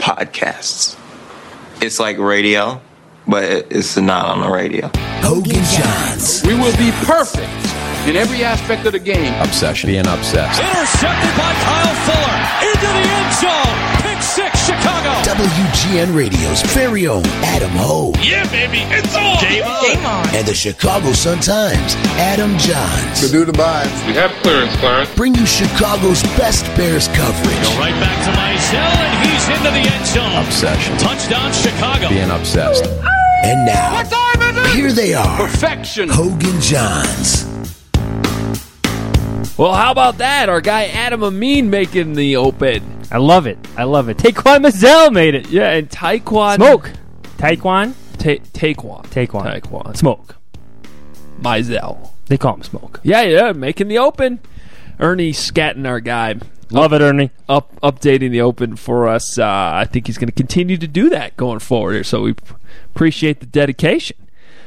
podcasts. It's like radio, but it's not on the radio. Hogan Johns. We will be perfect in every aspect of the game. Obsession. Being obsessed. Intercepted by Kyle Fuller. Into the end zone. Pick six, Chicago. WGN Radio's very own Adam Ho. Yeah, baby. It's on. Game on. And the Chicago Sun-Times, Adam Johns. To do the binds. We have clearance, Clarence. Bring you Chicago's best Bears coverage. Go right back to Mizell, and he's into the end zone. Obsession. Touchdown, Chicago. Being obsessed. And now, here they are. Perfection. Hogan Johns. Well, how about that? Our guy Adam Amin making the open. I love it. Taquan Mizell made it. Yeah, and Taekwon. Smoke. Taekwon. Taekwon. Smoke. Mizell. They call him Smoke. Yeah, making the open. Ernie Scatton, our guy. Love it, Ernie. Updating the open for us. I think he's going to continue to do that going forward. So we appreciate the dedication.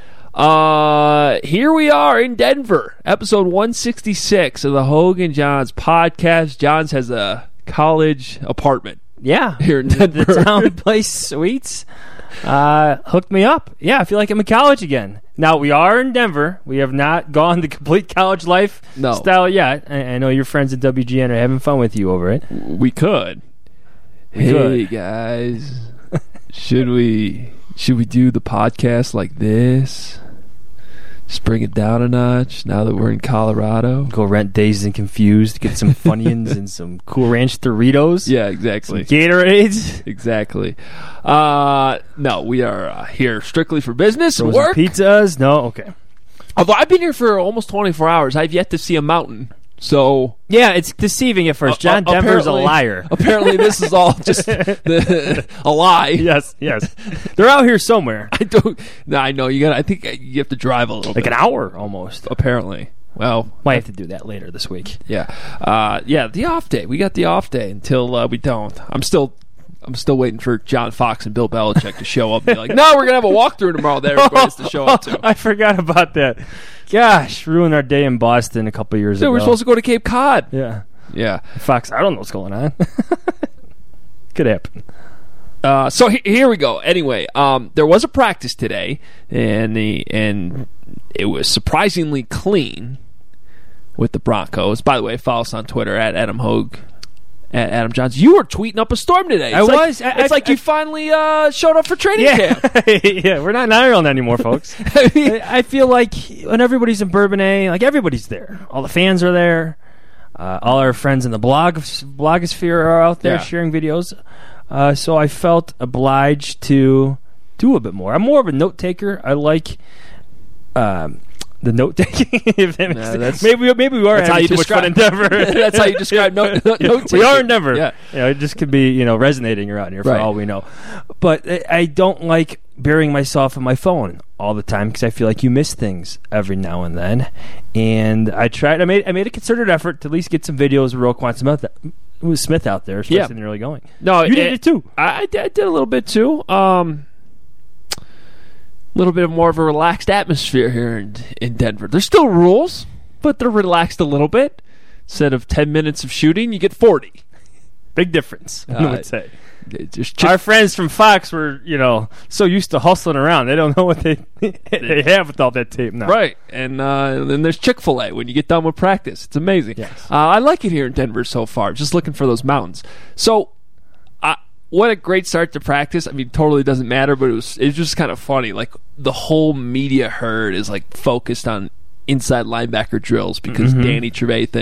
Here we are in Denver, episode 166 of the Hogan Johns podcast. Johns has a college apartment. Yeah. Here in Denver. The Town Place Suites hooked me up. Yeah, I feel like I'm in college again. Now, we are in Denver. We have not gone the complete college life style yet. I know your friends at WGN are having fun with you over it. We could. Hey, guys. Should we do the podcast like this? Just bring it down a notch now that we're in Colorado. Go rent Dazed and Confused, get some Funyuns and some Cool Ranch Doritos. Yeah, exactly. Some Gatorades. Exactly. No, we are here strictly for business and Frozen work. Pizzas. No, okay. Although I've been here for almost 24 hours, I've yet to see a mountain. So yeah, it's deceiving at first. John Denver's a liar. Apparently, this is all just a lie. Yes. They're out here somewhere. I know you got. I think you have to drive a little, like an hour almost. Apparently, well, might have to do that later this week. Yeah, the off day. We got the off day until we don't. I'm still waiting for John Fox and Bill Belichick to show up and be like, no, we're gonna have a walkthrough tomorrow that everybody has to show up to. I forgot about that. Gosh, ruined our day in Boston a couple years ago. We're supposed to go to Cape Cod. Yeah. Fox, I don't know what's going on. Could happen. So here we go. Anyway, there was a practice today, and it was surprisingly clean with the Broncos. By the way, follow us on Twitter at Adam Hogue. At Adam Johns. You were tweeting up a storm today. It's like you finally showed up for training camp. Yeah, we're not in Ireland anymore, folks. I feel like when everybody's in Bourbonnais, like everybody's there. All the fans are there. All our friends in the blogosphere are out there sharing videos. So I felt obliged to do a bit more. I'm more of a note taker. I like the note taking. Maybe we are having too much fun in Denver. That's how you describe note taking. We are in Denver. Yeah. It just could be resonating around here for all we know. But I don't like burying myself in my phone all the time because I feel like you miss things every now and then. And I made a concerted effort to at least get some videos of Roquan Smith out there, especially in the early going. No, you did it too. I did a little bit too. A little bit more of a relaxed atmosphere here in Denver. There's still rules, but they're relaxed a little bit. Instead of 10 minutes of shooting, you get 40. Big difference, I would say. Our friends from Fox were, so used to hustling around. They don't know what they have with all that tape now. Right. And then there's Chick-fil-A when you get dit's practice. It's amazing. Yes. I like it here in Denver so far. Just looking for those mountains. So, what a great start to practice. I mean, totally doesn't matter, but it was just kind of funny. Like, the whole media herd is, like, focused on inside linebacker drills because Roquan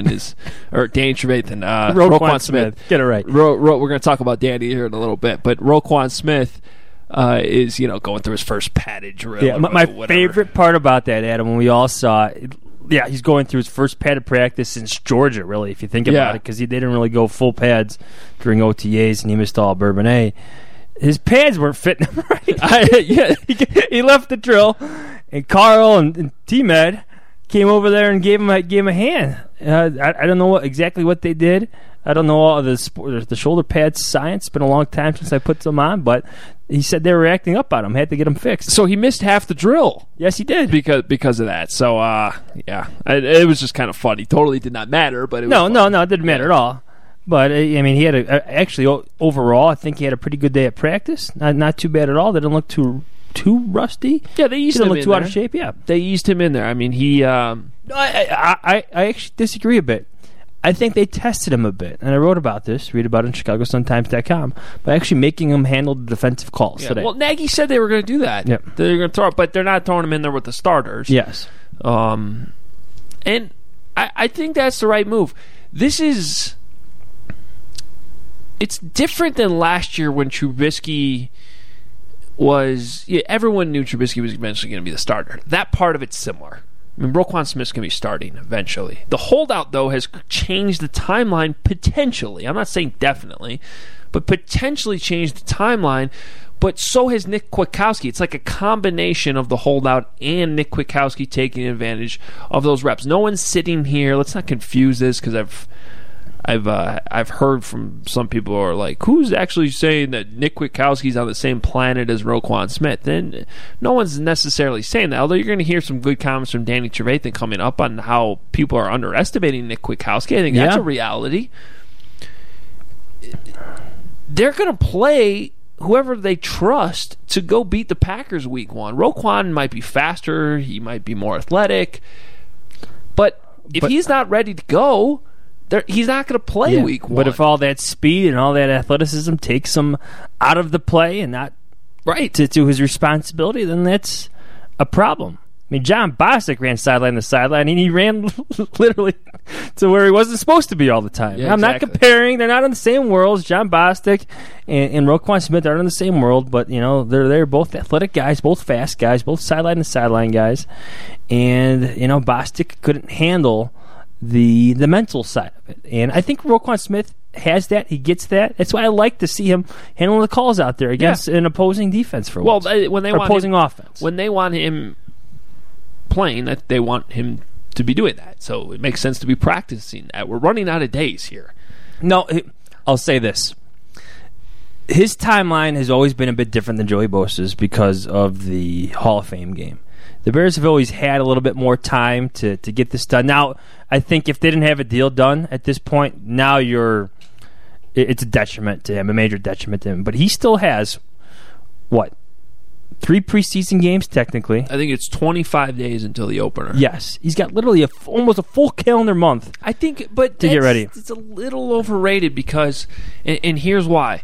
Smith. Get it right. We're going to talk about Danny here in a little bit, but Roquan Smith is, going through his first padded drill. Yeah, my favorite part about that, Adam, when we all saw it, he's going through his first padded practice since Georgia, really, if you think about it, because they didn't really go full pads during OTAs, and he missed all Bourbonnais. His pads weren't fitting him right. He left the drill, and Carl and T-Med came over there and gave him a hand. I don't know exactly what they did. I don't know all the shoulder pad science. It's been a long time since I put them on, but he said they were acting up on him. Had to get them fixed. So he missed half the drill. Yes, he did. Because of that. So, it was just kind of funny. Totally did not matter, but it was No, it didn't matter at all. But I mean, he had actually overall, I think he had a pretty good day at practice. Not too bad at all. They didn't look too rusty. Yeah, they eased him in there. Didn't look too out of shape. Yeah, they eased him in there. I mean, he. I actually disagree a bit. I think they tested him a bit, and I wrote about this. Read about it in ChicagoSun-Times.com by actually making him handle the defensive calls today. Well, Nagy said they were going to do that. Yep. They're going to throw it, but they're not throwing him in there with the starters. Yes. And I think that's the right move. It's different than last year when Trubisky was... Yeah, everyone knew Trubisky was eventually going to be the starter. That part of it's similar. I mean, Roquan Smith's going to be starting eventually. The holdout, though, has changed the timeline potentially. I'm not saying definitely, but potentially changed the timeline. But so has Nick Kwiatkowski. It's like a combination of the holdout and Nick Kwiatkowski taking advantage of those reps. No one's sitting here. Let's not confuse this because I've heard from some people who are like, who's actually saying that Nick Kwiatkowski's on the same planet as Roquan Smith? And no one's necessarily saying that, although you're going to hear some good comments from Danny Trevathan coming up on how people are underestimating Nick Kwiatkowski. I think that's a reality. They're going to play whoever they trust to go beat the Packers week one. Roquan might be faster, he might be more athletic, but if he's not ready to go... he's not going to play week one. But if all that speed and all that athleticism takes him out of the play and not to his responsibility, then that's a problem. I mean, John Bostic ran sideline to sideline, and he ran literally to where he wasn't supposed to be all the time. Yeah, I'm not comparing. They're not in the same worlds. John Bostic and Roquan Smith aren't in the same world, but they're both athletic guys, both fast guys, both sideline to sideline guys. And, Bostic couldn't handle the mental side of it. And I think Roquan Smith has that. He gets that. That's why I like to see him handling the calls out there against an opposing defense for once. When they want opposing offense. When they want him playing, they want him to be doing that. So it makes sense to be practicing that. We're running out of days here. No, I'll say this. His timeline has always been a bit different than Joey Bosa's because of the Hall of Fame game. The Bears have always had a little bit more time to get this done. Now, I think if they didn't have a deal done at this point, now it's a detriment to him, a major detriment to him. But he still has, 3 preseason games technically. I think it's 25 days until the opener. Yes. He's got literally almost a full calendar month. I think, but to get ready. It's a little overrated because, and here's why.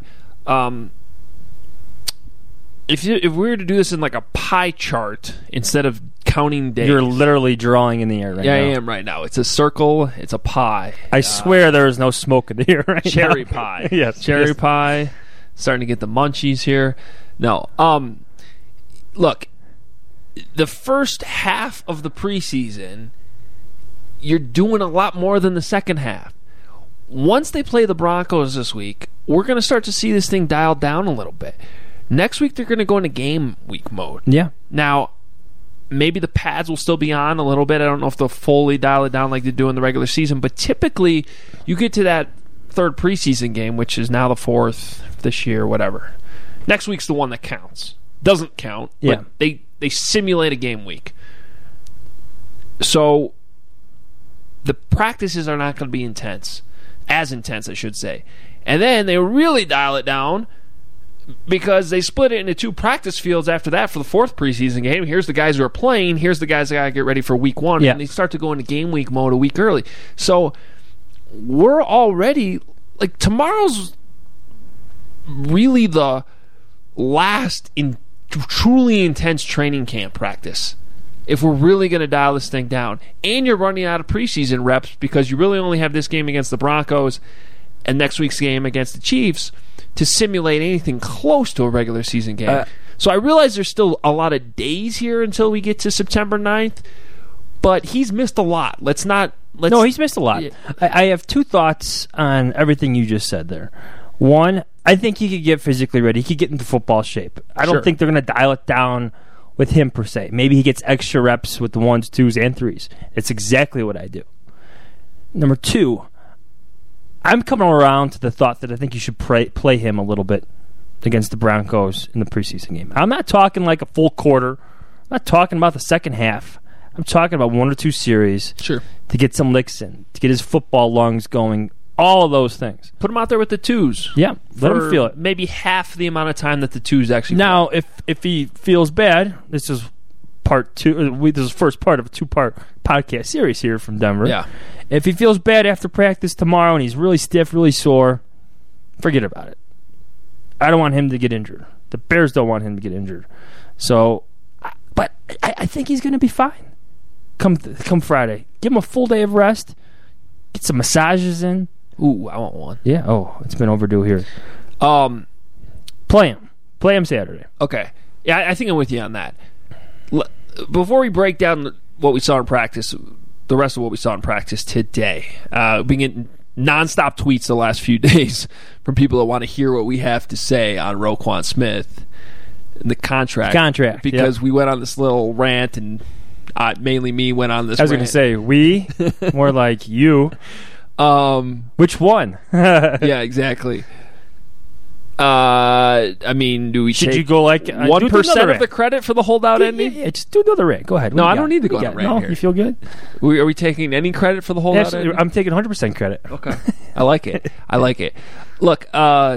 If we were to do this in like a pie chart instead of counting days, you're literally drawing in the air right now. Yeah, I am right now. It's a circle. It's a pie. I swear there is no smoke in the air right cherry now. Pie. Yes, cherry pie. Starting to get the munchies here. No. Look, the first half of the preseason, you're doing a lot more than the second half. Once they play the Broncos this week, we're going to start to see this thing dialed down a little bit. Next week, they're going to go into game week mode. Yeah. Now, maybe the pads will still be on a little bit. I don't know if they'll fully dial it down like they do in the regular season. But typically, you get to that third preseason game, which is now the fourth this year, whatever. Next week's the one that counts. Doesn't count, but they simulate a game week. So the practices are not going to be intense. As intense, I should say. And then they really dial it down because they split it into 2 practice fields after that for the fourth preseason game. Here's the guys who are playing. Here's the guys that got to get ready for week 1. Yeah. And they start to go into game week mode a week early. So we're already, like, tomorrow's really the last in truly intense training camp practice. If we're really going to dial this thing down. And you're running out of preseason reps because you really only have this game against the Broncos and next week's game against the Chiefs to simulate anything close to a regular season game. So I realize there's still a lot of days here until we get to September 9th, but he's missed a lot. No, he's missed a lot. Yeah. I have 2 thoughts on everything you just said there. One, I think he could get physically ready. He could get into football shape. I don't think they're going to dial it down with him per se. Maybe he gets extra reps with the 1s, 2s, and 3s. It's exactly what I do. Number 2, I'm coming around to the thought that I think you should play him a little bit against the Broncos in the preseason game. I'm not talking like a full quarter. I'm not talking about the second half. I'm talking about 1 or 2 series to get some licks in, to get his football lungs going All of those things. Put him out there with the twos. Yeah, let him feel it. Maybe half the amount of time that the twos actually Now, if he feels bad, this is part two. This is the first part of a 2-part podcast series here from Denver. Yeah. If he feels bad after practice tomorrow and he's really stiff, really sore, forget about it. I don't want him to get injured. The Bears don't want him to get injured. So, but I think he's going to be fine. Come Friday, give him a full day of rest. Get some massages in. Ooh, I want one. Yeah. Oh, it's been overdue here. Play him Saturday. Okay. Yeah, I think I'm with you on that. Before we break down what we saw in practice, the rest of what we saw in practice today, been getting nonstop tweets the last few days from people that want to hear what we have to say on Roquan Smith and the contract. Because we went on this little rant, and mainly me went on this rant. I was going to say, we, more like you. Which one? Yeah, exactly. I mean, do we should you go like 1% of the credit for the holdout ending? Yeah, just do another rant. Go ahead. No, I don't need to go on a rant here. You feel good? Are we taking any credit for the holdout ending? I'm taking 100% credit. Okay. I like it. Look,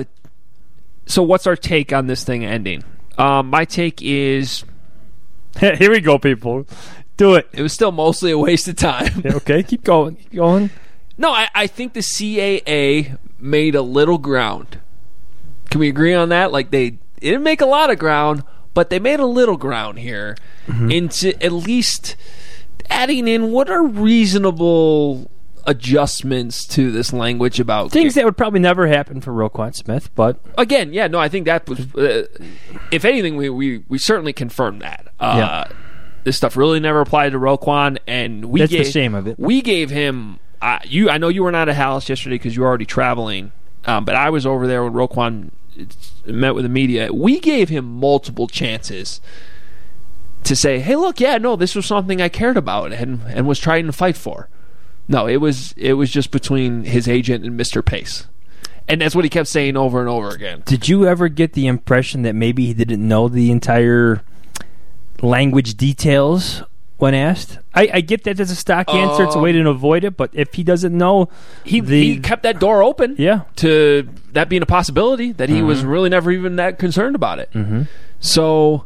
so what's our take on this thing ending? My take is... Here we go, people. Do it. It was still mostly a waste of time. Okay, keep going. No, I think the CAA made a little ground. Can we agree on that? Like, they didn't make a lot of ground, but they made a little ground here into at least adding in what are reasonable adjustments to this language about things that would probably never happen for Roquan Smith. But again, yeah, no, I think that was, if anything, we certainly confirmed that. This stuff really never applied to Roquan, and that's the shame of it. We gave him. I know you were not at Hallis yesterday because you were already traveling, but I was over there when Roquan met with the media. We gave him multiple chances to say, "Hey, look, yeah, no, this was something I cared about and was trying to fight for." No, it was just between his agent and Mr. Pace, and that's what he kept saying over and over again. Did you ever get the impression that maybe he didn't know the entire language details when asked? I get that as a stock answer. It's a way to avoid it, but if he doesn't know... He kept that door open to that being a possibility, that he was really never even that concerned about it. So,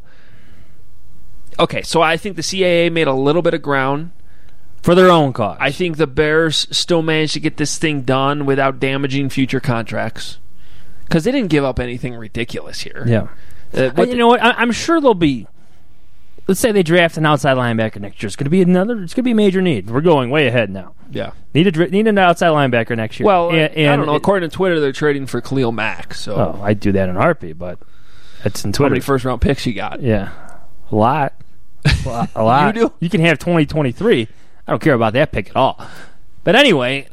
okay, so I think the CAA made a little bit of ground. For their own cause. I think the Bears still managed to get this thing done without damaging future contracts. Because they didn't give up anything ridiculous here. Yeah. You know what? I'm sure there'll be... Let's say they draft an outside linebacker next year. It's going to be a major need. We're going way ahead now. Yeah. Need an outside linebacker next year. Well, I don't know. According to Twitter, they're trading for Khalil Mack. So I'd do that in a heartbeat, but that's in Twitter. How many first-round picks you got? Yeah. A lot. A lot. You do? You can have 2023. I don't care about that pick at all. But anyway,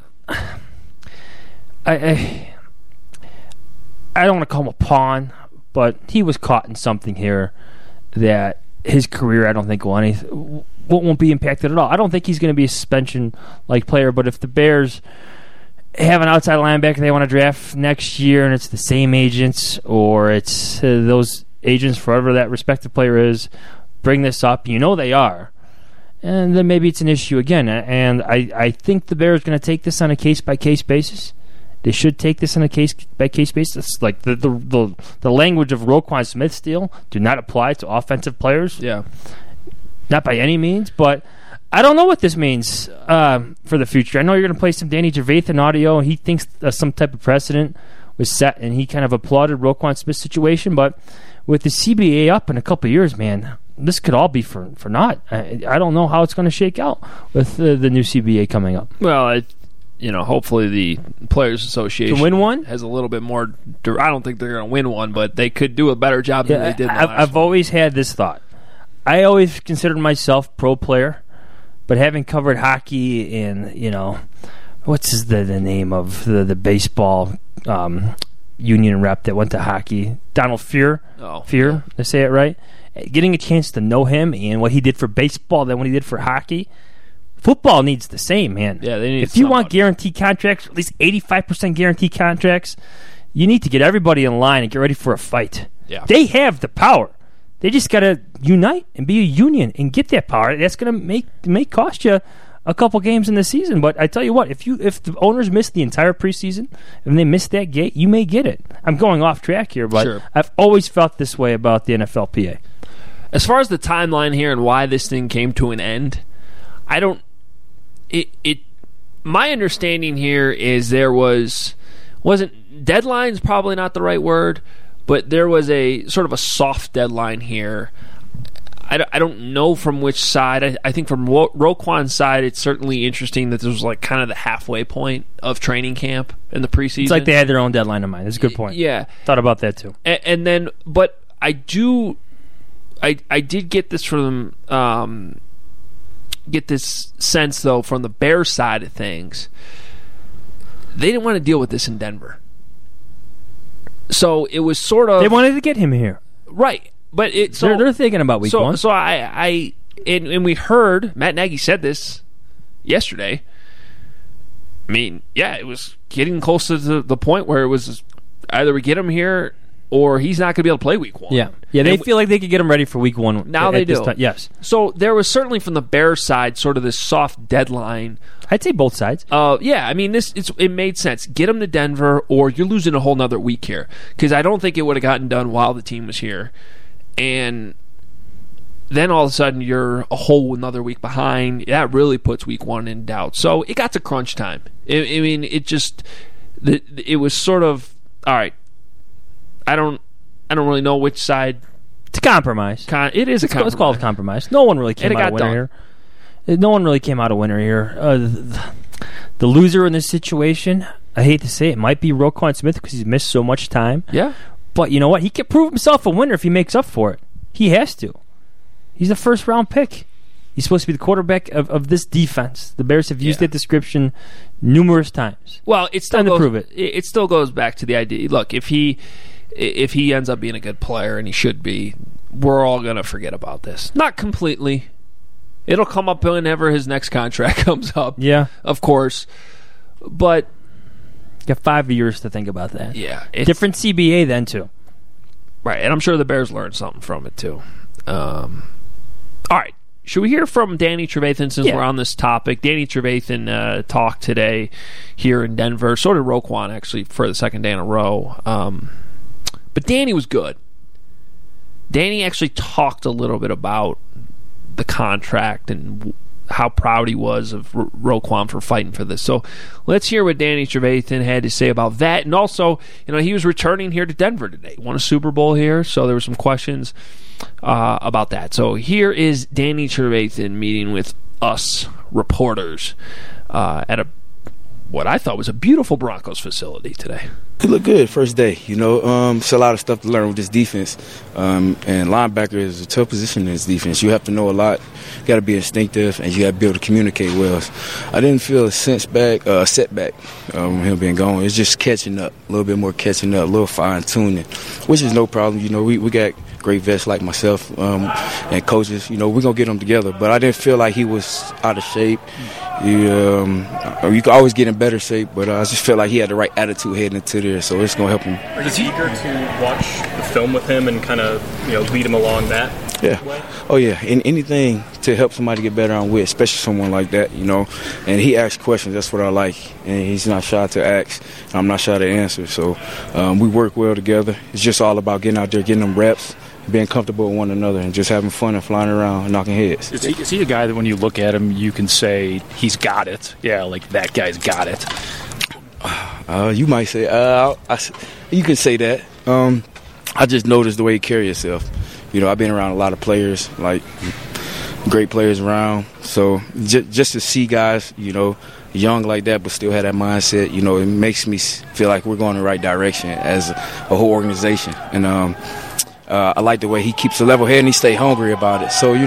I don't want to call him a pawn, but he was caught in something here that his career, I don't think, won't be impacted at all. I don't think he's going to be a suspension-like player, but if the Bears have an outside linebacker they want to draft next year and it's the same agents or it's those agents, whoever that respective player is, bring this up, you know they are, and then maybe it's an issue again. And I think the Bears are going to take this on a case-by-case basis. They should take this on a case-by-case basis. Like the language of Roquan Smith's deal do not apply to offensive players. Yeah. Not by any means, but I don't know what this means for the future. I know you're going to play some Danny Trevathan audio, and he thinks some type of precedent was set, and he kind of applauded Roquan Smith's situation, but with the CBA up in a couple of years, man, this could all be for naught. I don't know how it's going to shake out with the new CBA coming up. Well, hopefully the Players Association to win one has a little bit more. I don't think they're going to win one, but they could do a better job than they did. I've always had this thought. I always considered myself pro player, but having covered hockey and what's the name of the baseball union rep that went to hockey, Donald Fear. Fear, I say it right. Getting a chance to know him and what he did for baseball, then what he did for hockey. Football needs the same, man. Yeah, they need. If you want guaranteed contracts, at least 85% guaranteed contracts, you need to get everybody in line and get ready for a fight. Yeah. They have the power. They just got to unite and be a union and get that power. That's going to may cost you a couple games in the season. But I tell you what, if the owners miss the entire preseason and they miss that gate, you may get it. I'm going off track here, but Sure. I've always felt this way about the NFLPA. As far as the timeline here and why this thing came to an end, I don't. My understanding here is there wasn't deadline's probably not the right word, but there was a sort of a soft deadline here. I don't know from which side. I think from Roquan's side, it's certainly interesting that this was like kind of the halfway point of training camp in the preseason. It's like they had their own deadline in mind. That's a good point. Yeah. Thought about that too. And then, but I did get this from get this sense though from the Bears side of things. They didn't want to deal with this in Denver, so it was sort of they wanted to get him here, right? But they're thinking about week one. So I we heard Matt Nagy said this yesterday. I mean, yeah, it was getting close to the point where it was either we get him here or he's not going to be able to play week one. Yeah, they feel like they could get him ready for week one. Now they do. Yes. So there was certainly from the Bears side sort of this soft deadline. I'd say both sides. Yeah, I mean, it made sense. Get him to Denver or you're losing a whole nother week here because I don't think it would have gotten done while the team was here. And then all of a sudden you're a whole another week behind. That really puts week one in doubt. So it got to crunch time. I mean, it was sort of, all right, I don't really know which side. It's a compromise. It is a compromise. Let's call it a compromise. No one really came out a winner here. No one really came out a winner here. The loser in this situation, I hate to say it, might be Roquan Smith because he's missed so much time. Yeah. But you know what? He can prove himself a winner if he makes up for it. He has to. He's a first-round pick. He's supposed to be the quarterback of this defense. The Bears have used that description numerous times. Well, it's time to prove it. It still goes back to the idea. Look, if he ends up being a good player, and he should be, we're all going to forget about this. Not completely. It'll come up whenever his next contract comes up. Yeah. Of course. But you got 5 years to think about that. Yeah. Different CBA then, too. Right, and I'm sure the Bears learned something from it, too. All right. Should we hear from Danny Trevathan since we're on this topic? Danny Trevathan talked today here in Denver. So did Roquan, actually, for the second day in a row. But Danny was good. Danny actually talked a little bit about the contract and how proud he was of Roquan for fighting for this. So let's hear what Danny Trevathan had to say about that. And also, he was returning here to Denver today. Won a Super Bowl here, so there were some questions about that. So here is Danny Trevathan meeting with us reporters at what I thought was a beautiful Broncos facility today. He looked good first day. It's a lot of stuff to learn with this defense. And linebacker is a tough position in this defense. You have to know a lot. You got to be instinctive, and you got to be able to communicate well. I didn't feel a setback him being gone. It's just catching up, a little bit more catching up, a little fine-tuning, which is no problem. We got great vets like myself and coaches. We're going to get them together. But I didn't feel like he was out of shape. You can always get in better shape, but I just felt like he had the right attitude heading into there, so it's going to help him. Are you eager to watch the film with him and kind of lead him along that way? Oh, yeah. Anything to help somebody get better on with, especially someone like that, And he asks questions. That's what I like. And he's not shy to ask. I'm not shy to answer. So we work well together. It's just all about getting out there, getting them reps, being comfortable with one another, and just having fun and flying around and knocking heads. Is he a guy that when you look at him, you can say he's got it? Yeah, like that guy's got it. You might say, you can say that. I just noticed the way he carries himself. I've been around a lot of players, like great players around. So just to see guys, young like that, but still have that mindset, it makes me feel like we're going in the right direction as a whole organization. And I like the way he keeps a level head and he stay hungry about it. So,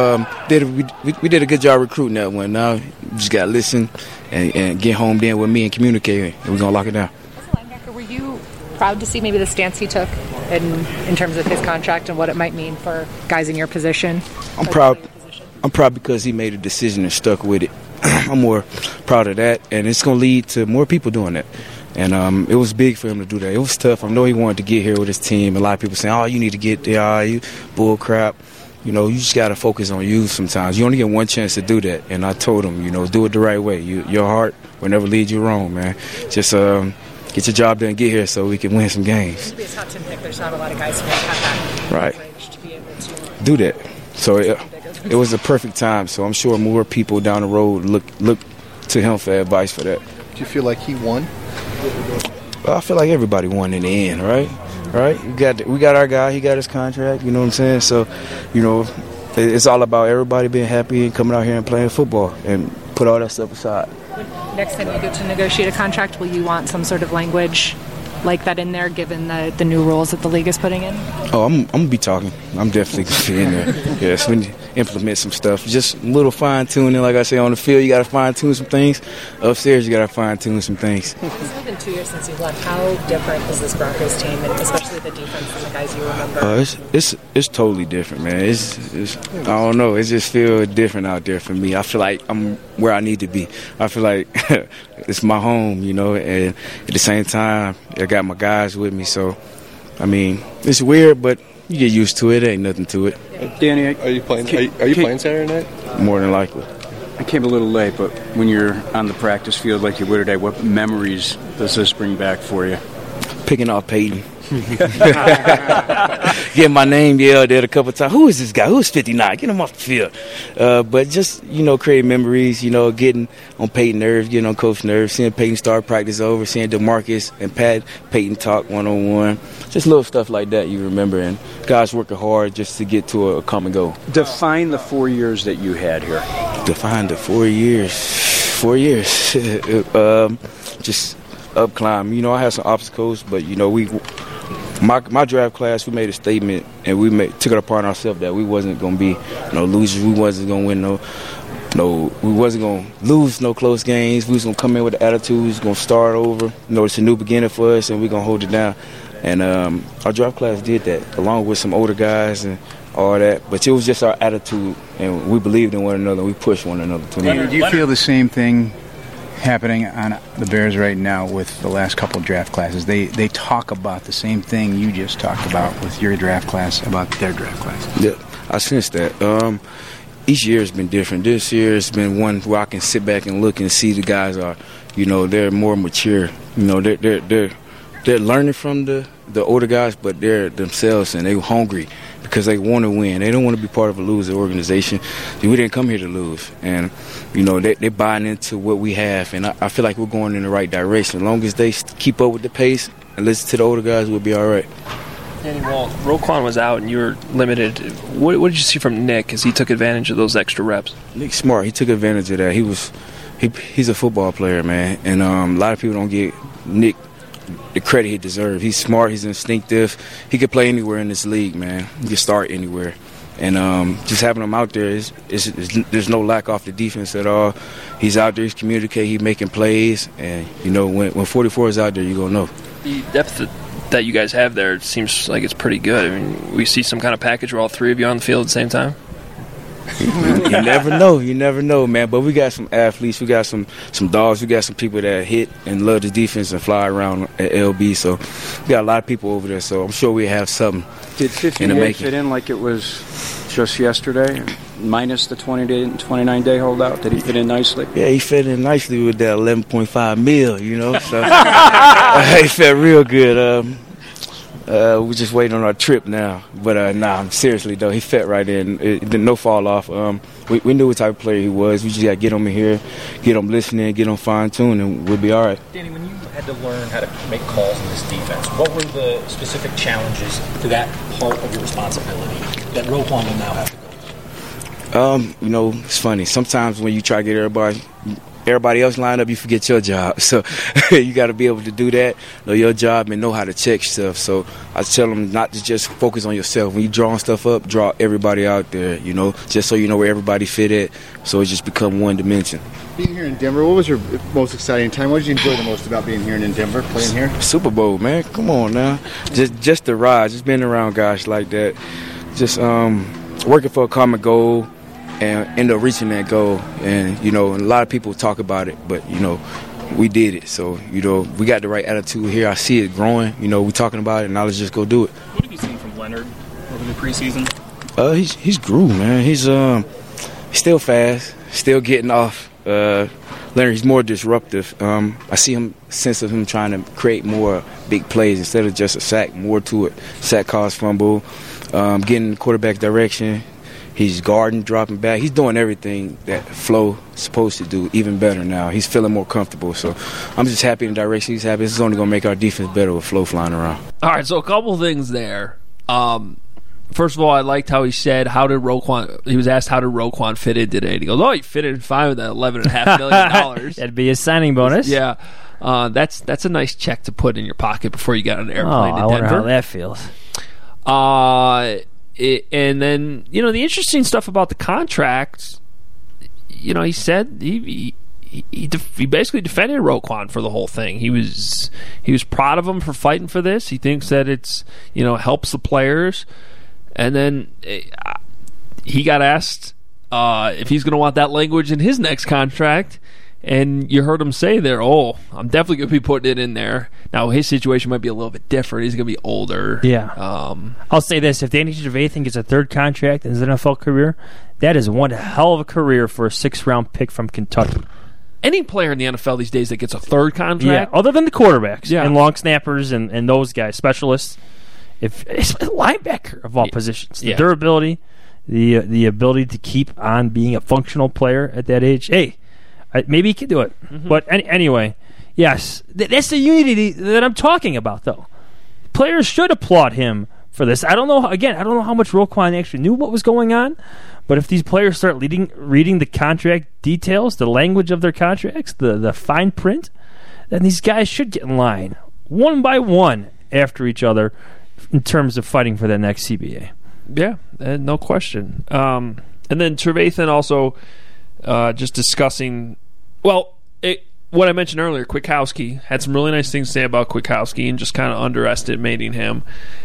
we did a good job recruiting that one. Now you just got to listen and get home then with me and communicate, and we're going to lock it down. As a linebacker, were you proud to see maybe the stance he took in terms of his contract and what it might mean for guys in your position? I'm proud. I'm proud because he made a decision and stuck with it. I'm more proud of that, and it's going to lead to more people doing that. And it was big for him to do that. It was tough. I know he wanted to get here with his team. A lot of people saying, you need to get there. You bull crap. you know, you just got to focus on you sometimes. You only get one chance to do that. And I told him, you know, do it the right way. Your heart will never lead you wrong, man. Just get your job done, get here so we can win some games. Maybe it's top 10 pick. There's not a lot of guys who have that courage to be able to do that. So it was a perfect time. So I'm sure more people down the road look to him for advice for that. Do you feel like he won? Well, I feel like everybody won in the end, right? We got our guy. He got his contract. You know what I'm saying? So, you know, it's all about everybody being happy and coming out here and playing football and put all that stuff aside. Next time you go to negotiate a contract, will you want some sort of language like that in there, given the new rules that the league is putting in? Oh, I'm going to be talking. I'm definitely going to be in there. Yes, we need to implement some stuff. Just a little fine-tuning. Like I say, on the field, you got to fine-tune some things. Upstairs, you got to fine-tune some things. It's only been 2 years since you've left. How different is this Broncos team, and especially the defense and the guys you remember? It's totally different, man. It's I don't know. It just feels different out there for me. I feel like I'm where I need to be. I feel like it's my home, you know, and at the same time, I got my guys with me. So, I mean, it's weird, but you get used to it. Ain't nothing to it. Danny, are you playing? Are you playing Saturday night? More than likely. I came a little late, but when you're on the practice field like you were today, what memories does this bring back for you? Picking off Peyton. Getting my name yelled at a couple of times. Who is this guy? Who's 59? Get him off the field. But just, you know, creating memories, you know, getting on Peyton nerves, getting on Coach nerves, seeing Peyton start practice over, seeing DeMarcus and Peyton talk one-on-one. Just little stuff like that you remember. And guys working hard just to get to a common goal. Define the 4 years that you had here. Define the 4 years. 4 years. Just up climb. You know, I had some obstacles, but, you know, my draft class, we made a statement and we took it upon ourselves that we wasn't going to be no losers. We wasn't going to win we wasn't going to lose no close games. We was going to come in with the attitude. We was going to start over. You know, it's a new beginning for us, and we're going to hold it down. And our draft class did that, along with some older guys and all that. But it was just our attitude, and we believed in one another. We pushed one another. Do you feel the same thing happening on the Bears right now with the last couple of draft classes? They talk about the same thing you just talked about with your draft class, about their draft class. Yeah, I sense that. Each year has been different. This year has been one where I can sit back and look and see the guys are, you know, they're more mature. You know, they're learning from the older guys, but they're themselves and they're hungry because they want to win. They don't want to be part of a loser organization. We didn't come here to lose. And, you know, they're buying into what we have. And I feel like we're going in the right direction. As long as they keep up with the pace and listen to the older guys, we'll be all right. Danny, well, Roquan was out and you were limited. What did you see from Nick as he took advantage of those extra reps? Nick's smart. He took advantage of that. He's a football player, man. And a lot of people don't give Nick the credit he deserves. He's smart. He's instinctive. He could play anywhere in this league, man. He could start anywhere. And just having him out there, there's no lack off the defense at all. He's out there. He's communicating. He's making plays. And, you know, when 44 is out there, you're going to know. The depth that you guys have there, it seems like it's pretty good. I mean, we see some kind of package where all three of you are on the field at the same time. You never know, man. But we got some athletes, we got some dogs, we got some people that hit and love the defense and fly around at LB. So we got a lot of people over there. So I'm sure we have something. Did 58 fit in like it was just yesterday, minus the 29-day holdout? Did he fit in nicely? Yeah, he fit in nicely with that 11.5 mil. You know, so he fit real good. We're just waiting on our trip now. But, seriously, though, he fit right in. No fall off. We knew what type of player he was. We just got to get him in here, get him listening, get him fine-tuned, and we'll be all right. Danny, when you had to learn how to make calls in this defense, what were the specific challenges to that part of your responsibility that Roquan will now have to go? You know, it's funny. Sometimes when you try to get everybody else lined up, you forget your job. So you got to be able to do that, know your job, and know how to check stuff. So I tell them not to just focus on yourself. When you drawing stuff up, draw everybody out there, you know, just so you know where everybody fit at, so it just become one dimension. Being here in Denver, what was your most exciting time? What did you enjoy the most about being here in Denver, playing here? Super Bowl, man. Come on now. Just the ride, just being around guys like that, just working for a common goal, and end up reaching that goal. And, you know, a lot of people talk about it, but, you know, we did it. So, you know, we got the right attitude here. I see it growing. You know, we're talking about it, and now let's just go do it. What have you seen from Leonard over the preseason? He's grew, man. He's still fast, still getting off. Leonard, he's more disruptive. I see him, sense of him trying to create more big plays instead of just a sack, more to it. Sack, cause, fumble, getting quarterback direction. He's guarding, dropping back. He's doing everything that Flo is supposed to do, even better now. He's feeling more comfortable. So I'm just happy in the direction he's happy. This is only going to make our defense better with Flo flying around. All right, so a couple things there. First of all, I liked how he said, he was asked how did Roquan fit in today. And he goes, he fit in fine with that $11.5 million. That'd be a signing bonus. Yeah. That's a nice check to put in your pocket before you get on an airplane to Denver. I wonder how that feels. And then, the interesting stuff about the contract, he said he basically defended Roquan for the whole thing. He was proud of him for fighting for this. He thinks that it's, helps the players. And then he got asked if he's going to want that language in his next contract. And you heard him say there, I'm definitely going to be putting it in there. Now, his situation might be a little bit different. He's going to be older. Yeah. I'll say this. If Danny Trevathan gets a third contract in his NFL career, that is one hell of a career for a 6th-round pick from Kentucky. Any player in the NFL these days that gets a third contract? Yeah, other than the quarterbacks and long snappers and those guys, specialists. If it's a linebacker of all positions. The durability, the ability to keep on being a functional player at that age. Hey, maybe he can do it. Mm-hmm. But anyway, yes, that's the unity that I'm talking about, though. Players should applaud him for this. I don't know how much Roquan actually knew what was going on, but if these players start reading the contract details, the language of their contracts, the fine print, then these guys should get in line one by one after each other in terms of fighting for that next CBA. Yeah, no question. And then Trevathan also just discussing, what I mentioned earlier, Kwiatkowski had some really nice things to say about Kwiatkowski and just kind of underestimating him,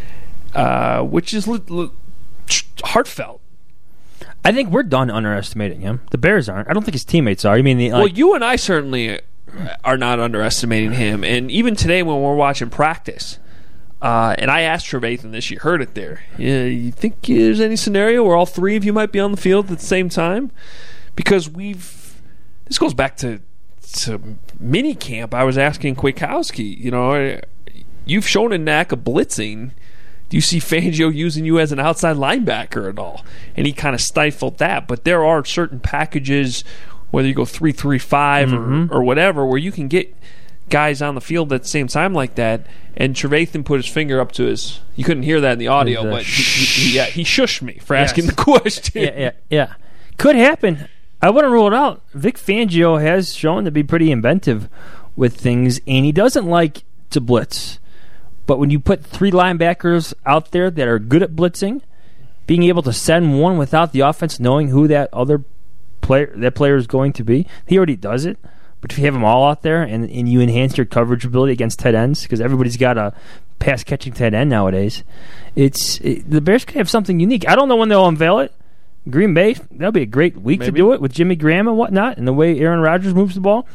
which is heartfelt. I think we're done underestimating him. The Bears aren't. I don't think his teammates are. You and I certainly are not underestimating him. And even today when we're watching practice, and I asked Trevathan this, you heard it there. You think there's any scenario where all three of you might be on the field at the same time? Because this goes back to mini camp. I was asking Kwiatkowski, you've shown a knack of blitzing. Do you see Fangio using you as an outside linebacker at all? And he kind of stifled that. But there are certain packages, whether you go 3-3-5 or whatever, where you can get guys on the field at the same time like that. And Trevathan put his finger up to his... You couldn't hear that in the audio, but he shushed me for asking the question. Yeah. Could happen. I wouldn't rule it out. Vic Fangio has shown to be pretty inventive with things, and he doesn't like to blitz. But when you put 3 linebackers out there that are good at blitzing, being able to send one without the offense knowing who that other player is going to be, he already does it. But if you have them all out there and you enhance your coverage ability against tight ends, because everybody's got a pass-catching tight end nowadays, the Bears could have something unique. I don't know when they'll unveil it. Green Bay, that'll be a great week to do it with Jimmy Graham and whatnot, and the way Aaron Rodgers moves the ball.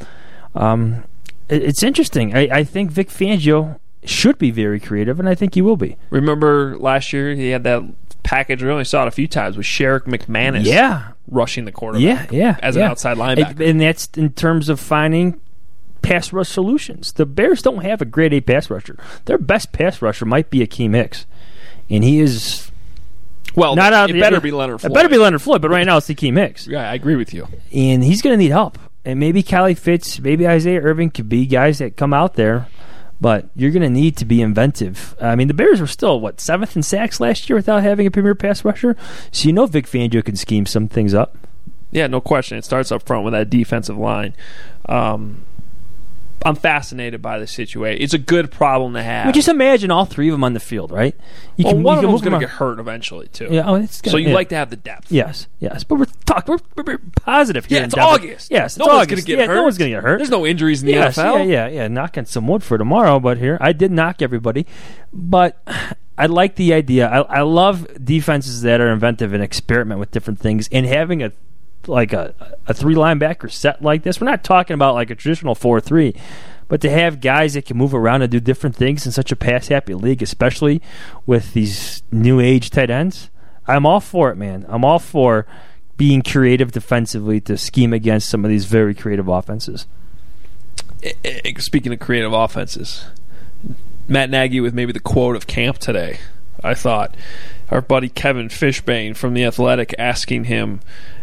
It's interesting. I think Vic Fangio should be very creative, and I think he will be. Remember last year he had that package, we only saw it a few times, with Sherrick McManus rushing the quarterback as an outside linebacker. And that's in terms of finding pass rush solutions. The Bears don't have a grade A pass rusher. Their best pass rusher might be Akeem Hicks, and he is... Well, it better be Leonard Floyd. It better be Leonard Floyd, but right now it's Akeem Hicks. Yeah, I agree with you. And he's going to need help. And maybe Callie Fitz, maybe Isaiah Irving could be guys that come out there, but you're going to need to be inventive. The Bears were still, 7th in sacks last year without having a premier pass rusher? So Vic Fangio can scheme some things up. Yeah, no question. It starts up front with that defensive line. I'm fascinated by the situation. It's a good problem to have. Just imagine all 3 of them on the field, right? One of them's going to get hurt eventually, too. Yeah, so you like to have the depth. Yes. But we're positive here. Yeah, it's August. Yes, no one's going to get hurt. No one's going to get hurt. There's no injuries in the NFL. Yeah. Knocking some wood for tomorrow, but here, I did knock everybody. But I like the idea. I love defenses that are inventive and experiment with different things, and having a 3 linebacker set like this. We're not talking about like a traditional 4-3, but to have guys that can move around and do different things in such a pass happy league, especially with these new age tight ends, I'm all for it, man. I'm all for being creative defensively to scheme against some of these very creative offenses. Speaking of creative offenses, Matt Nagy with maybe the quote of camp today. I thought our buddy Kevin Fishbane from The Athletic asking him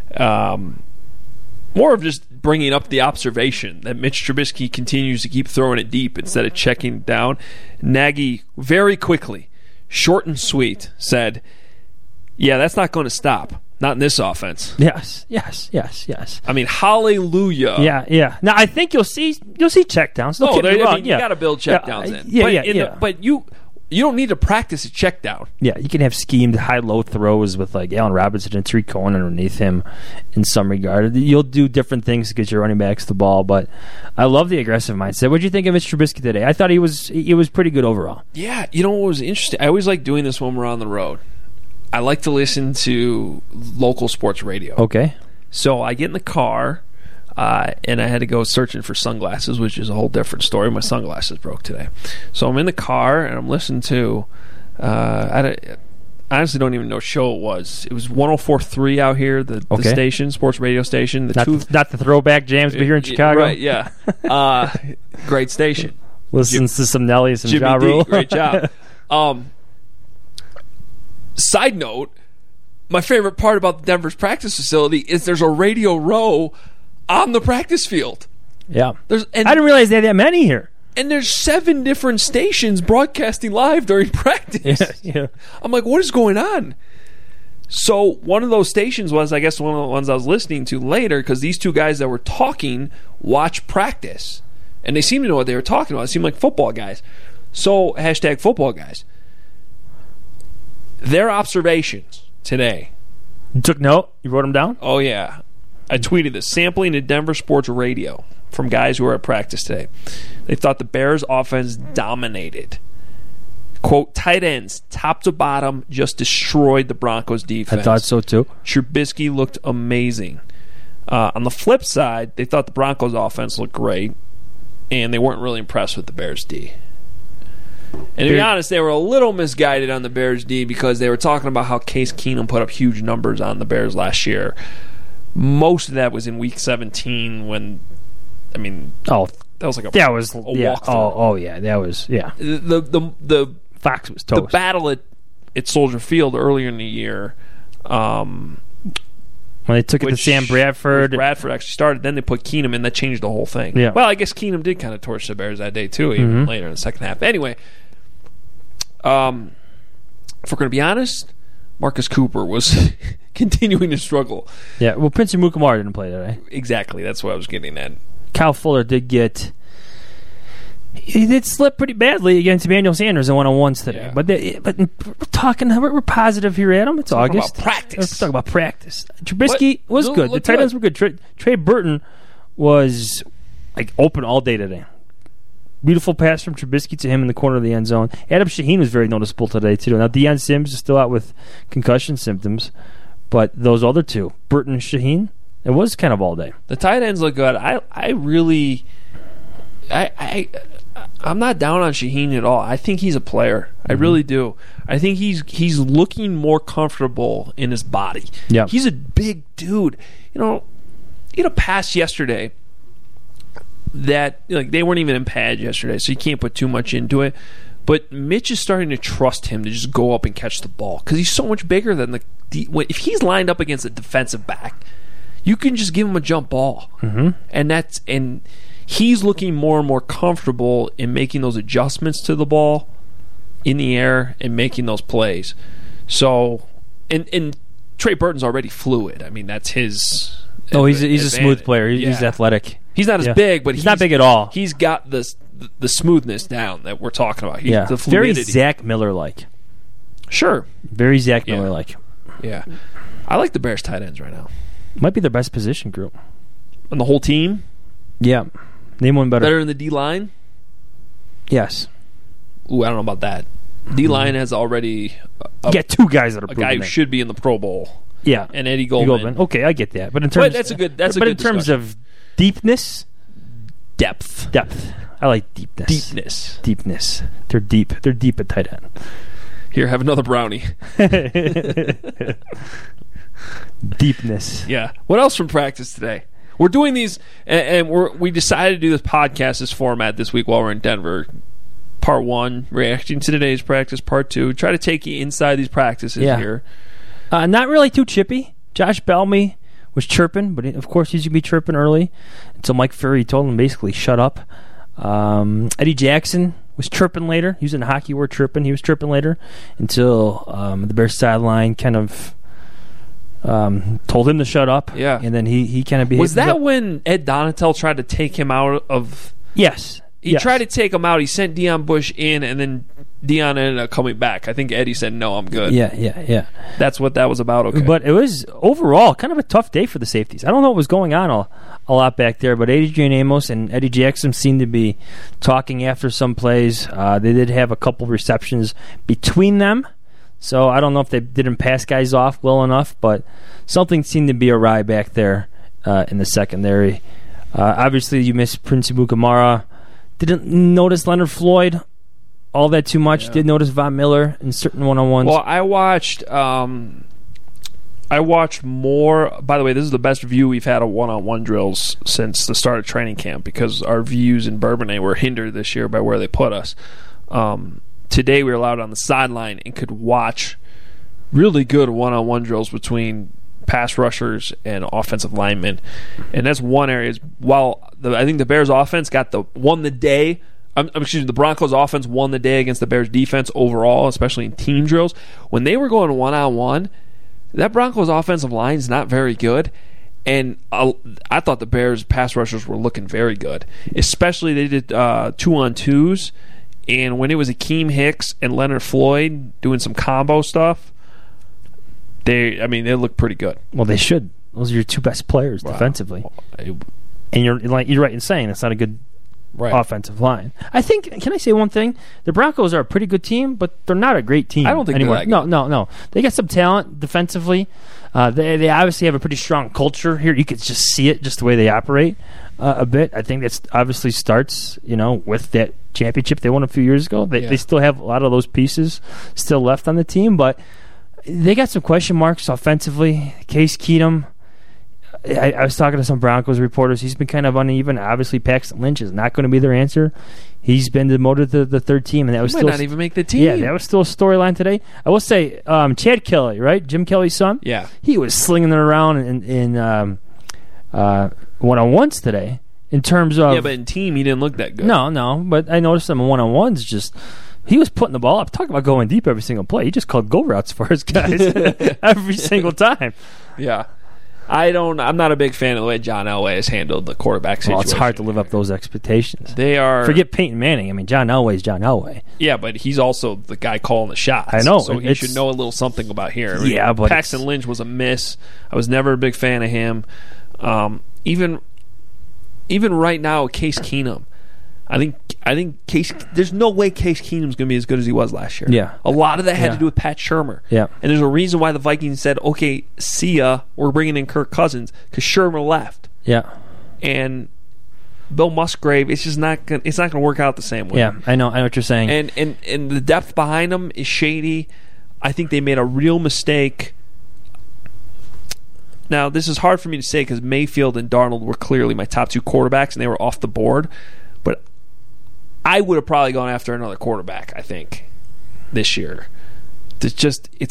more of just bringing up the observation that Mitch Trubisky continues to keep throwing it deep instead of checking down. Nagy very quickly, short and sweet, said, yeah, that's not going to stop. Not in this offense. Yes. I mean, hallelujah. Yeah. Now I think you'll see checkdowns. Don't get me wrong. You got to build checkdowns in. But you don't need to practice a check down. Yeah, you can have schemed high-low throws with like Allen Robinson and Tariq Cohen underneath him in some regard. You'll do different things to get your running backs the ball, but I love the aggressive mindset. What did you think of Mitch Trubisky today? I thought he was pretty good overall. Yeah, you know what was interesting? I always like doing this when we're on the road. I like to listen to local sports radio. Okay. So I get in the car, and I had to go searching for sunglasses, which is a whole different story. My sunglasses broke today. So I'm in the car, and I'm listening to, I honestly don't even know what show it was. It was 104.3 out here, the station, sports radio station. Not the throwback jams, but here in Chicago. Right, yeah. Great station. Listens to some Nelly and some Jimmy Ja Rule. D, great job. Side note, my favorite part about the Denver's practice facility is there's a Radio Row on the practice field. Yeah. I didn't realize they had that many here. And there's 7 different stations broadcasting live during practice. Yeah. I'm like, what is going on? So one of those stations was, I guess, one of the ones I was listening to later, because these two guys that were talking watch practice. And they seemed to know what they were talking about. It seemed like football guys. So, hashtag football guys. Their observations today. You took note? You wrote them down? Oh, yeah. I tweeted this. Sampling at Denver Sports Radio from guys who were at practice today. They thought the Bears' offense dominated. Quote, tight ends, top to bottom, just destroyed the Broncos' defense. I thought so, too. Trubisky looked amazing. On the flip side, they thought the Broncos' offense looked great, and they weren't really impressed with the Bears' D. And to be honest, they were a little misguided on the Bears D because they were talking about how Case Keenum put up huge numbers on the Bears last year. Most of that was in Week 17 when, I mean, that was like a walkthrough. That was the Fox was toast. The battle at Soldier Field earlier in the year. When they took it to Sam Bradford. Bradford actually started, then they put Keenum in. That changed the whole thing. Yeah. Well, I guess Keenum did kind of torch the Bears that day, too, even later in the second half. Anyway, if we're going to be honest, Marcus Cooper was continuing to struggle. Yeah, well, Prince Amukamara didn't play today. Exactly. That's what I was getting at. Kyle Fuller did he did slip pretty badly against Emmanuel Sanders in one-on-ones today. Yeah. But we're positive here, Adam. It's August. Let's talk about practice. Trubisky was good. The tight ends were good. Trey Burton was like open all day today. Beautiful pass from Trubisky to him in the corner of the end zone. Adam Shaheen was very noticeable today, too. Now, Deion Sims is still out with concussion symptoms, but those other two, Burton and Shaheen, it was kind of all day. The tight ends look good. I'm not down on Shaheen at all. I think he's a player. I really do. I think he's looking more comfortable in his body. Yeah. He's a big dude. You know, he had a pass yesterday that they weren't even in pads yesterday, so you can't put too much into it. But Mitch is starting to trust him to just go up and catch the ball because he's so much bigger than if he's lined up against a defensive back, you can just give him a jump ball, and he's looking more and more comfortable in making those adjustments to the ball in the air and making those plays. So, and Trey Burton's already fluid. I mean, that's his. He's a smooth player. He's athletic. He's not as big, but he's not big at all. He's got the smoothness down that we're talking about. The fluidity. Very Zach Miller-like. Sure. Very Zach Miller-like. Yeah. I like the Bears tight ends right now. Might be their best position group. And the whole team? Yeah. Name one better. Better in the D-line? Yes. Ooh, I don't know about that. D-line has already... two guys that are a guy who should be in the Pro Bowl. Yeah. And Eddie Goldman. Okay, I get that. But in terms that's a good in terms of deepness? Depth. I like deepness. Deepness. They're deep. They're deep at tight end. Here, have another brownie. Deepness. Yeah. What else from practice today? We're doing these, and we decided to do this podcast, this format this week while we're in Denver. Part 1, reacting to today's practice. Part 2, try to take you inside these practices here. Not really too chippy. Josh Bellamy was chirping, but of course he's going to be chirping early until Mike Fury told him basically shut up. Eddie Jackson was chirping later. He was in the hockey word chirping. He was chirping later until the Bears sideline kind of told him to shut up. Yeah. And then he kind of behaved. Was that when Ed Donatel tried to take him out of... Yes. He tried to take him out. He sent Deion Bush in, and then Deion ended up coming back. I think Eddie said, no, I'm good. Yeah. That's what that was about, okay. But it was, overall, kind of a tough day for the safeties. I don't know what was going on a lot back there, but Adrian Amos and Eddie Jackson seemed to be talking after some plays. They did have a couple receptions between them, so I don't know if they didn't pass guys off well enough, but something seemed to be awry back there in the secondary. Obviously, you missed Prince Mukamara. Didn't notice Leonard Floyd all that too much. Did notice Von Miller in certain one-on-ones. Well, I watched more. By the way, this is the best view we've had of one-on-one drills since the start of training camp because our views in Bourbonnais were hindered this year by where they put us. Today we were allowed on the sideline and could watch really good one-on-one drills between pass rushers and offensive linemen, and that's one area. While I think the Bears offense won the day. The Broncos offense won the day against the Bears defense overall, especially in team drills. When they were going one-on-one, that Broncos offensive line is not very good, and I thought the Bears pass rushers were looking very good. Especially they did 2-on-2s, and when it was Akeem Hicks and Leonard Floyd doing some combo stuff, they look pretty good. Well, they should. Those are your two best players defensively. And you're right in saying it's not a good offensive line. I think, can I say one thing? The Broncos are a pretty good team, but they're not a great team. I don't think anymore. they're that good. No. They got some talent defensively. They obviously have a pretty strong culture here. You could just see it, just the way they operate a bit. I think that obviously starts, with that championship they won a few years ago. They still have a lot of those pieces still left on the team, but they got some question marks offensively. Case Keenum, I was talking to some Broncos reporters. He's been kind of uneven. Obviously, Paxton Lynch is not going to be their answer. He's been demoted to the third team, and that was might not even make the team. Yeah, that was still a storyline today. I will say, Chad Kelly, right, Jim Kelly's son. Yeah, he was slinging it around in one-on-ones today. In terms of but in team, he didn't look that good. No, but I noticed him in one-on-ones just. He was putting the ball up. Talk about going deep every single play. He just called go routes for his guys every single time. Yeah. I'm not a big fan of the way John Elway has handled the quarterback situation. Well, it's hard to live up those expectations. They are. Forget Peyton Manning. I mean, John Elway's John Elway. Yeah, but he's also the guy calling the shots. I know. So he should know a little something about here. I mean, but Paxton Lynch was a miss. I was never a big fan of him. Even right now, Case Keenum. I think Case. There's no way Case Keenum's going to be as good as he was last year. Yeah, a lot of that had to do with Pat Shurmur. Yeah, and there's a reason why the Vikings said, "Okay, see ya. We're bringing in Kirk Cousins," because Shurmur left. Yeah, and Bill Musgrave. It's just not. It's not going to work out the same way. Yeah, I know what you're saying. And the depth behind them is shady. I think they made a real mistake. Now, this is hard for me to say because Mayfield and Darnold were clearly my top two quarterbacks, and they were off the board. But I would have probably gone after another quarterback, I think, this year. This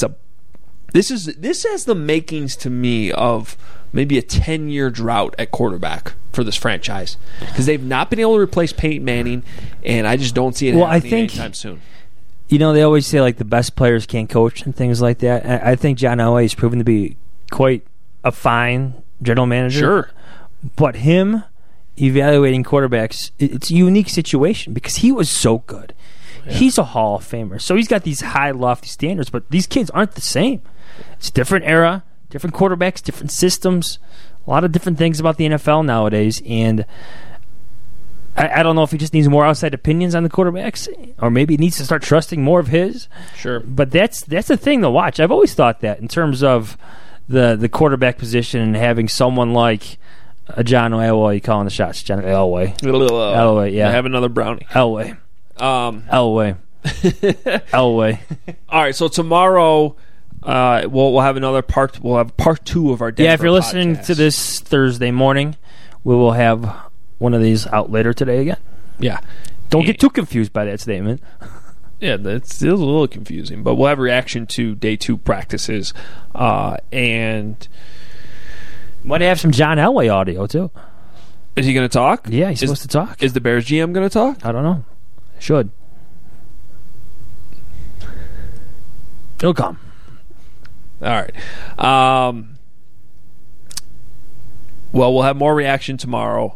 has the makings to me of maybe a 10-year drought at quarterback for this franchise because they've not been able to replace Peyton Manning, and I just don't see it happening anytime soon. They always say like the best players can't coach and things like that. I think John Elway has proven to be quite a fine general manager. Sure, but him evaluating quarterbacks, it's a unique situation because he was so good. Yeah. He's a Hall of Famer, so he's got these high, lofty standards, but these kids aren't the same. It's a different era, different quarterbacks, different systems, a lot of different things about the NFL nowadays, and I don't know if he just needs more outside opinions on the quarterbacks, or maybe he needs to start trusting more of his. Sure. But that's the thing to watch. I've always thought that in terms of the quarterback position and having someone like John Elway calling the shots. John Elway. Elway, yeah. I have another brownie. Elway. Elway. Elway. All right, so tomorrow we'll have another part. We'll have part 2 of our Denver if you're listening podcast. to this Thursday morning, we will have one of these out later today again. Yeah. Don't get too confused by that statement. Yeah, it's a little confusing, but we'll have reaction to day 2 practices, and might have some John Elway audio too. Is he going to talk? Yeah, he's supposed to talk. Is the Bears GM going to talk? I don't know. Should. It'll come. All right. Well, we'll have more reaction tomorrow.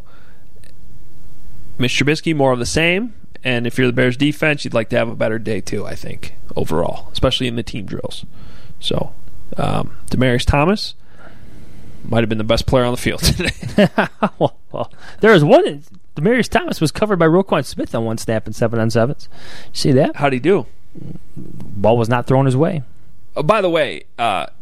Mr. Trubisky, more of the same. And if you're the Bears defense, you'd like to have a better day too, I think, overall, especially in the team drills. So, Demaryius Thomas might have been the best player on the field today. well, there was one. Demaryius Thomas was covered by Roquan Smith on one snap in 7-on-7s. You see that? How'd he do? Ball was not thrown his way. By the way, to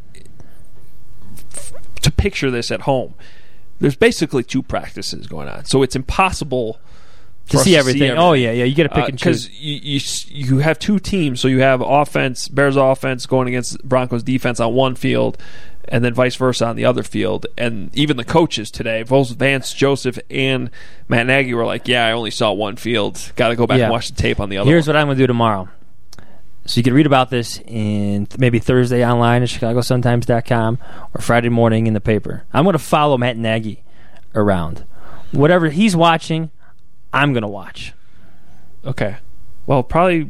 picture this at home, there's basically 2 practices going on, so it's impossible to see everything. Oh yeah, you get to pick and choose because you have 2 teams, so you have Bears offense going against Broncos defense on one field, and then vice versa on the other field. And even the coaches today, both Vance Joseph and Matt Nagy, were like, "Yeah, I only saw one field. Got to go back and watch the tape on the other." Here's what I'm going to do tomorrow. So you can read about this in maybe Thursday online at ChicagoSunTimes.com or Friday morning in the paper. I'm going to follow Matt Nagy around. Whatever he's watching, I'm going to watch. Okay. Well, probably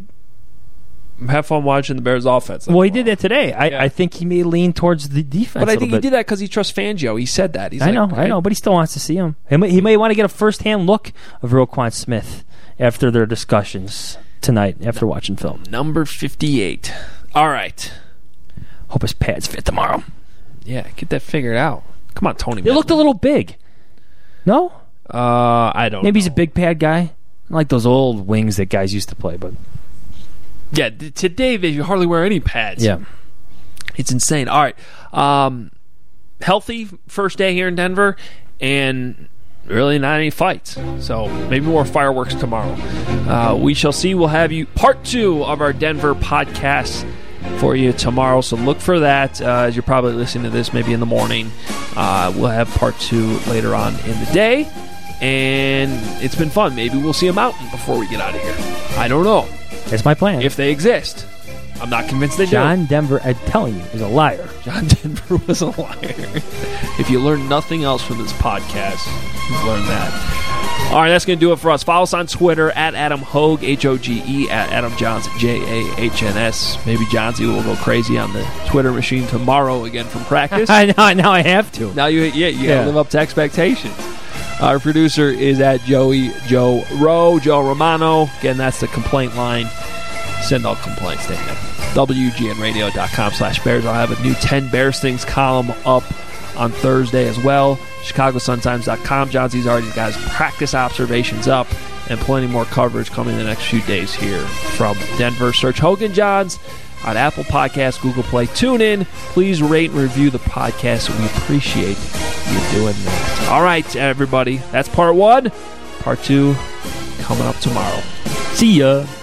have fun watching the Bears offense. Well, he did that today. I think he may lean towards the defense. But I think he did that because he trusts Fangio. He said that. I know, but he still wants to see him. He may want to get a first-hand look of Roquan Smith after their discussions tonight after watching film. Number 58. All right. Hope his pads fit tomorrow. Yeah, get that figured out. Come on, Tony. They looked a little big. No? I don't know. Maybe he's a big pad guy. Like those old wings that guys used to play, but yeah, today they hardly wear any pads. Yeah. It's insane. All right. Healthy first day here in Denver, and really not any fights. So maybe more fireworks tomorrow. We shall see. We'll have you part 2 of our Denver podcast for you tomorrow. So look for that as you're probably listening to this maybe in the morning. We'll have part 2 later on in the day. And it's been fun. Maybe we'll see a mountain before we get out of here. I don't know. That's my plan. If they exist. I'm not convinced they do. John Denver, I'm telling you, is a liar. John Denver was a liar. If you learn nothing else from this podcast, you've learned that. All right, that's going to do it for us. Follow us on Twitter at Adam Hoge, H-O-G-E, at Adam Johns, J-A-H-N-S. Maybe Johnsy will go crazy on the Twitter machine tomorrow again from practice. Now I have to. Now you got to live up to expectations. Our producer is at Joe Romano. Again, that's the complaint line. Send all complaints to him. WGNradio.com/Bears. I'll have a new 10 Bears Things column up on Thursday as well. ChicagoSunTimes.com. Johnson's already got his practice observations up, and plenty more coverage coming in the next few days here from Denver. Search Hogan Johns on Apple Podcasts, Google Play, TuneIn. Please rate and review the podcast. We appreciate you doing that. All right, everybody. That's part 1. Part 2 coming up tomorrow. See ya.